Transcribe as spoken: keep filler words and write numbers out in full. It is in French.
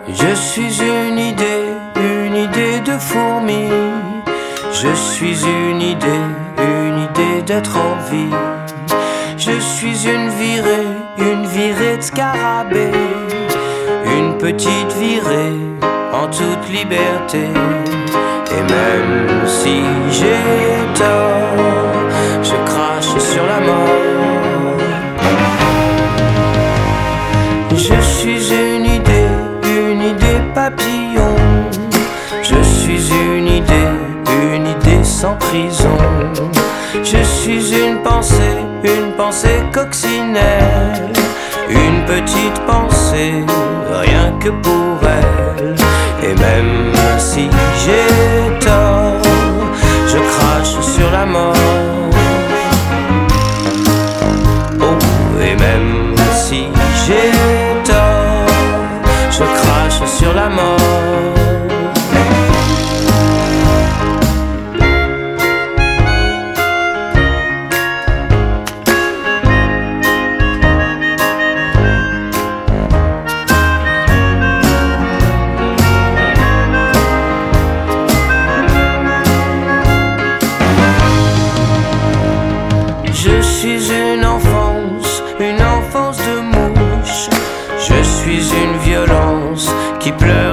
Je suis une idée, une idée de fourmi. Je suis une idée, une idée d'être en vie. Je suis une virée, une virée de scarabée. Une petite virée en toute liberté. Et même si j'ai tort, je crache sur la mort. Je suis une idée, une idée papillon. Je suis une idée, une idée sans prison. Je suis une pensée, une pensée coccinelle. Une petite pensée, rien que pour elle. Et même si j'ai tort, je crache sur la mort. Oh, et même si j'ai tort, je crache sur la mort. Je suis une enfance, une enfance de mouche. Je suis une violence qui pleure